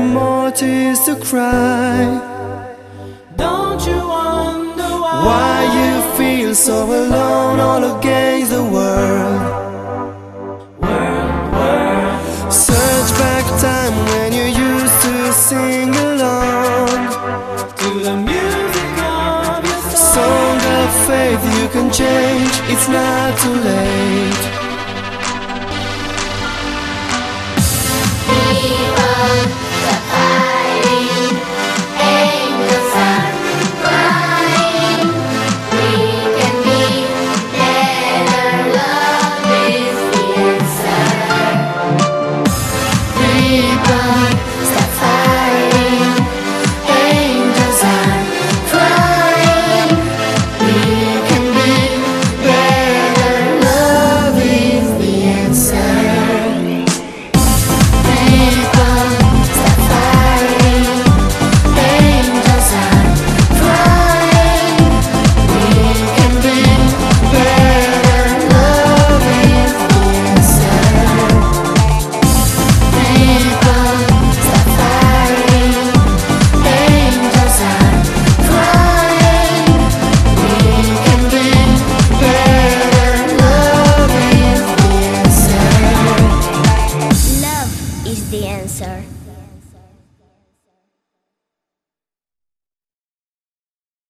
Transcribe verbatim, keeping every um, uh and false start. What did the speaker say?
more tears to cry. Don't you wonder why, Why you feel so alone all against the world? world, world, Search back time when you used to sing along. to the music of your song. Song of faith, you can change, it's not too late. We are